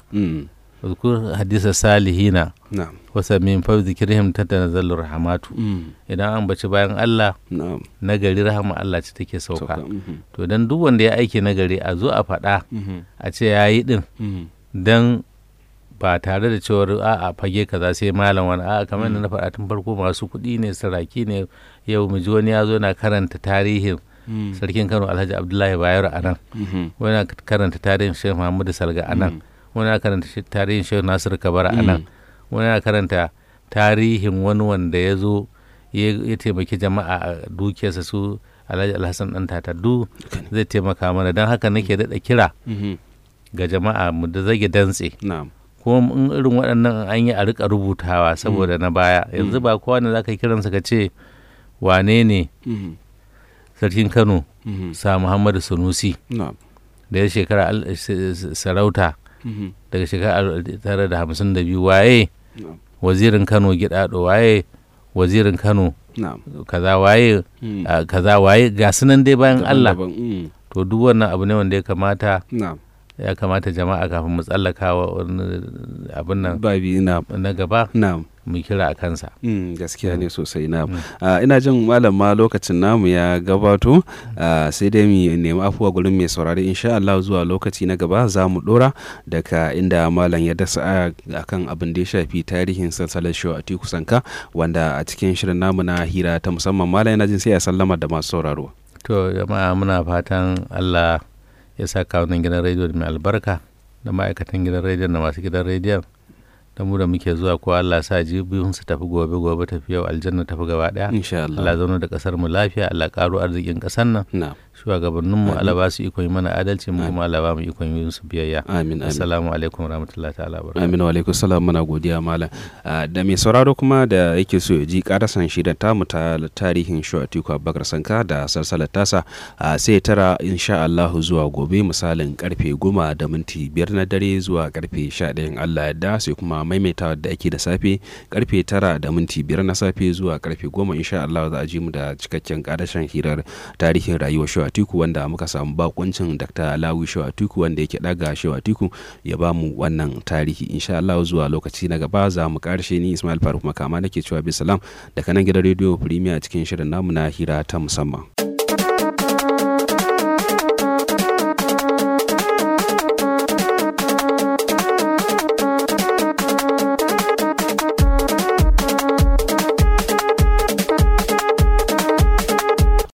uzkur hadisa salihina wasa min fa zikrihim tatanazzalu rahmatu idan an bace bayan Allah na gari rahama Allah ce take sauka. To dan duk wanda ya aiki na gari a zo a faɗa a ce yayi din dan ba tare da cewar a a fage kaza sai malam wani a kamar yadda na faɗa tun farko masu kuɗi ne saraki ne yau mu ji wani ya zo na karanta tarihin sarkin Kano Alhaji Abdullahi Bayero a nan wani karanta tarihin Sheikh Muhammadu Salga a nan wani na karanta tarihin Sheikh Nasiru Kabara a nan wani na karanta tarihin wani wanda ya zo ya taimaki jama'a a dukiyarsa su Alhaji Alhassan ɗan tata duk zai taimaka mana. Don haka nake daɗa kira ga jama'a mu da zage dantse kuma in irin waɗannan an yi a rika rubutawa saboda na baya yanzu ba kowa ne za ka kiransa ka ce wane ne sarkin Kano sa Muhammadu Sanusi da ya shekara sarauta daga shekara tara da hamsin da biyu waye wazirin Kano Gidado waye wazirin Kano kaza waye kaza waye ga sunan dai bayan Allah. To duk wannan abu ne wanda ya kamata ya kamata jama'a kafin mu tsallaka wa abin nan babi na gaba mu kira a kansa. Gaskiya ne sosai na ina jin malam ma lokacin namu ya gabato sai dai mu nemi afuwa gurin mai saurari insha Allah zuwa lokaci na gaba za mu dora daga inda malam ya dasa akan abin da ya shafi tarihin salsalar Shehu Atiku Sanka wanda a cikin shirin namu na hira ta musamman malam yana jin sai ya sallama da masu sauraro. To jama'a muna fatan Allah ya sa kawunan gidan rediyo da mai albarka da ma'aikatan gidan rediyon da masu gidan rediyon da mu da muke zuwa ko Allah sa jibiyun su tafi gobe gobe tafi yau aljanna tafi gaba daya insha Allah. Allah zauna da kasar mu lafiya Allah karo arzikin kasar nan shugabannin mu Allah ba su ikon mana adalci mu kuma Allah ba mu ikon yin su biyayya. Amin. Assalamu alaikum warahmatullahi ta'ala barakatuh. Amin wa alaikum salam muna godiya malam. Da mai sauraro kuma da yake so ya ji karasan shi da tamu ta tarihin Shehu Atiku Abubakar Sanka da salsalar tasa sai tara insha Allah zuwa gobe misalin karfe goma da minti biyar na dare zuwa karfe sha ɗaya Allah yadda sai kuma maimaitawa da ake da safe karfe tara da minti biyar na safe zuwa karfe goma insha Allah za a ji mu da cikakken karashen hirar tarihin rayuwar Shehu Shehu Atiku, wanda muka samu bakuncin Dr. Lawi Shehu Atiku wanda yake daga Shehu Atiku ya ba mu wannan tarihi. Insha Allah zuwa lokaci na gaba za mu karshe. Ni Ismail Faruk Makama nake cewa bisalam daga nan gidan Radio Premier cikin shirin namu na hira ta musamman.